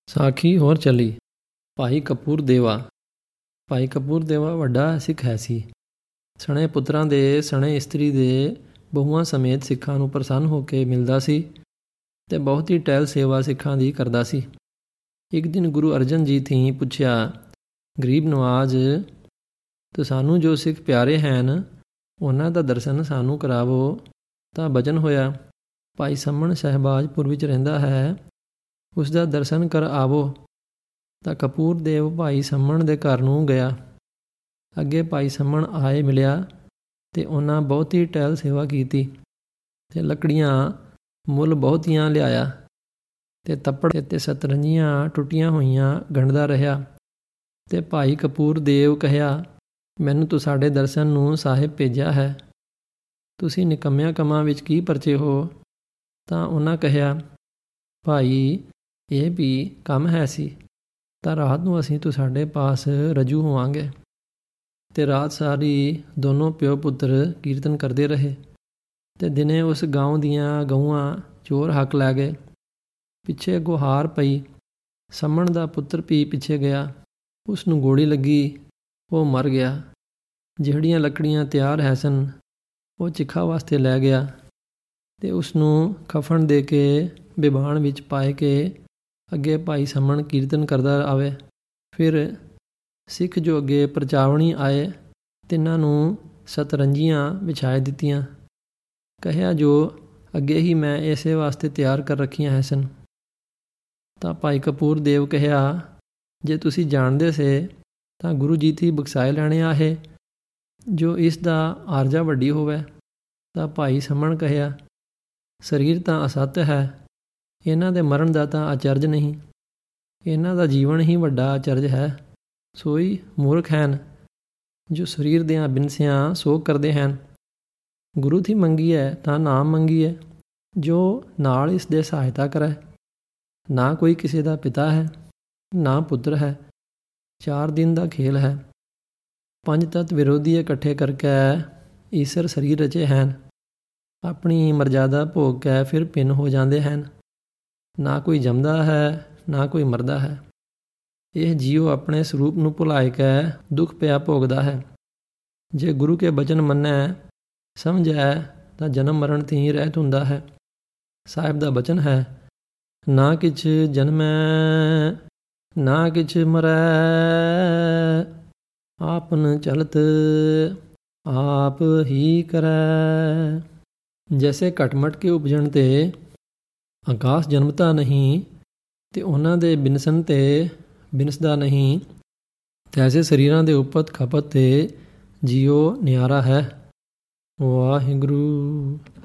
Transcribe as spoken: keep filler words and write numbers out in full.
ਸਾਖੀ ਹੋਰ ਚੱਲੀ। ਭਾਈ ਕਪੂਰ ਦੇਵਾ। ਭਾਈ ਕਪੂਰ ਦੇਵਾ ਵੱਡਾ ਸਿੱਖ ਹੈ ਸੀ। ਸਣੇ ਪੁੱਤਰਾਂ ਦੇ ਸਣੇ ਇਸਤਰੀ ਦੇ ਬਹੂਆਂ ਸਮੇਤ ਸਿੱਖਾਂ ਨੂੰ ਪ੍ਰਸੰਨ ਹੋ ਕੇ ਮਿਲਦਾ ਸੀ ਅਤੇ ਬਹੁਤੀ ਟਹਿਲ ਸੇਵਾ ਸਿੱਖਾਂ ਦੀ ਕਰਦਾ ਸੀ। ਇੱਕ ਦਿਨ ਗੁਰੂ ਅਰਜਨ ਜੀ ਥੀ ਪੁੱਛਿਆ, ਗਰੀਬ ਨਵਾਜ਼, ਤੁਸਾਨੂੰ ਜੋ ਸਿੱਖ ਪਿਆਰੇ ਹਨ ਉਹਨਾਂ ਦਾ ਦਰਸ਼ਨ ਸਾਨੂੰ ਕਰਾਵੋ। ਤਾਂ ਬਚਨ ਹੋਇਆ, ਭਾਈ ਸੰਮਣ ਸ਼ਹਿਬਾਜ਼ਪੁਰ ਵਿੱਚ ਰਹਿੰਦਾ ਹੈ, ਉਸ ਦਾ ਦਰਸ਼ਨ ਕਰ ਆਵੋ। ਤਾਂ ਕਪੂਰ ਦੇਵ ਭਾਈ ਸੰਮਣ ਦੇ ਘਰ ਨੂੰ ਗਿਆ। ਅੱਗੇ ਭਾਈ ਸੰਮਣ ਆਏ ਮਿਲਿਆ ਅਤੇ ਉਹਨਾਂ ਬਹੁਤੀ ਟਹਿਲ ਸੇਵਾ ਕੀਤੀ ਅਤੇ ਲੱਕੜੀਆਂ ਮੁੱਲ ਬਹੁਤੀਆਂ ਲਿਆਇਆ ਅਤੇ ਤੱਪੜ ਅਤੇ ਸਤਰੰਜੀਆਂ ਟੁੱਟੀਆਂ ਹੋਈਆਂ ਗੰਢਦਾ ਰਿਹਾ। ਅਤੇ ਭਾਈ ਕਪੂਰ ਦੇਵ ਕਹਿਆ, ਮੈਨੂੰ ਤੁਹਾਡੇ ਦਰਸ਼ਨ ਨੂੰ ਸਾਹਿਬ ਭੇਜਿਆ ਹੈ, ਤੁਸੀਂ ਨਿਕੰਮਿਆਂ ਕੰਮਾਂ ਵਿੱਚ ਕੀ ਪਰਚੇ ਹੋ। ਤਾਂ ਉਹਨਾਂ ਕਹਿਆ, ਭਾਈ ਇਹ ਵੀ ਕੰਮ ਹੈ ਸੀ, ਤਾਂ ਰਾਤ ਨੂੰ ਅਸੀਂ ਤੁਹਾਡੇ ਪਾਸ ਰਜੂ ਹੋਵਾਂਗੇ। ਅਤੇ ਰਾਤ ਸਾਰੀ ਦੋਨੋਂ ਪਿਓ ਪੁੱਤਰ ਕੀਰਤਨ ਕਰਦੇ ਰਹੇ ਅਤੇ ਦਿਨੇ ਉਸ ਗਾਉਂ ਦੀਆਂ ਗਊਆਂ ਚੋਰ ਹੱਕ ਲੈ ਗਏ। ਪਿੱਛੇ ਗੁਹਾਰ ਪਈ, ਸੰਮਣ ਦਾ ਪੁੱਤਰ ਵੀ ਪਿੱਛੇ ਗਿਆ, ਉਸ ਨੂੰ ਗੋਲੀ ਲੱਗੀ, ਉਹ ਮਰ ਗਿਆ। ਜਿਹੜੀਆਂ ਲੱਕੜੀਆਂ ਤਿਆਰ ਹੈ ਸਨ ਉਹ ਚਿਖਾ ਵਾਸਤੇ ਲੈ ਗਿਆ ਅਤੇ ਉਸ ਨੂੰ ਕਫਨ ਦੇ ਕੇ ਬਿਬਾਨ ਵਿੱਚ ਪਾਏ ਕੇ ਅੱਗੇ ਭਾਈ ਸੰਮਣ ਕੀਰਤਨ ਕਰਦਾ ਆਵੇ। ਫਿਰ ਸਿੱਖ ਜੋ ਅੱਗੇ ਪਰਚਾਵਣੀ ਆਏ ਤਿੰਨਾਂ ਨੂੰ ਸਤਰੰਜੀਆਂ ਵਿਛਾਏ ਦਿੱਤੀਆਂ। ਕਹਿਆ, ਜੋ ਅੱਗੇ ਹੀ ਮੈਂ ਇਸੇ ਵਾਸਤੇ ਤਿਆਰ ਕਰ ਰੱਖੀਆਂ ਹੈ ਸਨ। ਤਾਂ ਭਾਈ ਕਪੂਰ ਦੇਵ ਕਹਿਆ, ਜੇ ਤੁਸੀਂ ਜਾਣਦੇ ਸੇ ਤਾਂ ਗੁਰੂ ਜੀ ਦੀ ਬਖਸ਼ਾਏ ਲੈਣੇ ਆਹੇ, ਜੋ ਇਸ ਦਾ ਆਰਜਾ ਵੱਡੀ ਹੋਵੇ। ਤਾਂ ਭਾਈ ਸੰਮਣ ਕਹਿਆ, ਸਰੀਰ ਤਾਂ ਅਸੱਤ ਹੈ, ਇਹਨਾਂ ਦੇ ਮਰਨ ਦਾ ਤਾਂ ਅਚਰਜ ਨਹੀਂ, ਇਹਨਾਂ ਦਾ ਜੀਵਨ ਹੀ ਵੱਡਾ ਅਚਰਜ ਹੈ। ਸੋਈ ਮੂਰਖ ਹਨ ਜੋ ਸਰੀਰ ਦਿਆਂ ਬਿਨਸਿਆਂ ਸੋਗ ਕਰਦੇ ਹਨ। ਗੁਰੂ ਦੀ ਮੰਗੀਏ ਤਾਂ ਨਾਮ ਮੰਗੀਏ, ਜੋ ਨਾਲ ਇਸ ਦੇ ਸਹਾਇਤਾ ਕਰੇ। ਨਾ ਕੋਈ ਕਿਸੇ ਦਾ ਪਿਤਾ ਹੈ, ਨਾ ਪੁੱਤਰ ਹੈ, ਚਾਰ ਦਿਨ ਦਾ ਖੇਲ ਹੈ। ਪੰਜ ਤੱਤ ਵਿਰੋਧੀ ਇਕੱਠੇ ਕਰਕੇ ਈਸ਼ਰ ਸਰੀਰ ਰਚੇ ਹਨ, ਆਪਣੀ ਮਰਜ਼ਾਦਾ ਭੋਗ ਕੇ ਫਿਰ ਭਿੰਨ ਹੋ ਜਾਂਦੇ ਹਨ। ਨਾ ਕੋਈ ਜੰਮਦਾ ਹੈ, ਨਾ ਕੋਈ ਮਰਦਾ ਹੈ। ਇਹ ਜੀਉ ਆਪਣੇ ਸਰੂਪ ਨੂੰ ਭੁਲਾਏ ਕੇ ਦੁੱਖ ਪਿਆ ਭੋਗਦਾ ਹੈ। ਜੇ ਗੁਰੂ ਕੇ ਬਚਨ ਮੰਨੈ ਸਮਝੈ ਤਾਂ ਜਨਮ ਮਰਨ ਥੀ ਰਹਿਤ ਹੁੰਦਾ ਹੈ। ਸਾਹਿਬ ਦਾ ਬਚਨ ਹੈ, ਨਾ ਕਿਛ ਜਨਮੈ ਨਾ ਕਿਛ ਮਰੈ, ਆਪਨ ਚਲਤ ਆਪ ਹੀ ਕਰੈ। ਜੈਸੇ ਘਟਮਟ ਕੇ ਉਪਜਣ 'ਤੇ ਆਕਾਸ਼ ਜਨਮਤਾ ਨਹੀਂ ਅਤੇ ਉਹਨਾਂ ਦੇ ਬਿਨਸਣ 'ਤੇ ਬਿਨਸਦਾ ਨਹੀਂ, ਤੈਸੇ ਸਰੀਰਾਂ ਦੇ ਉਪਤ ਖਪਤ 'ਤੇ ਜੀਉ ਨਿਆਰਾ ਹੈ। ਵਾਹਿਗੁਰੂ।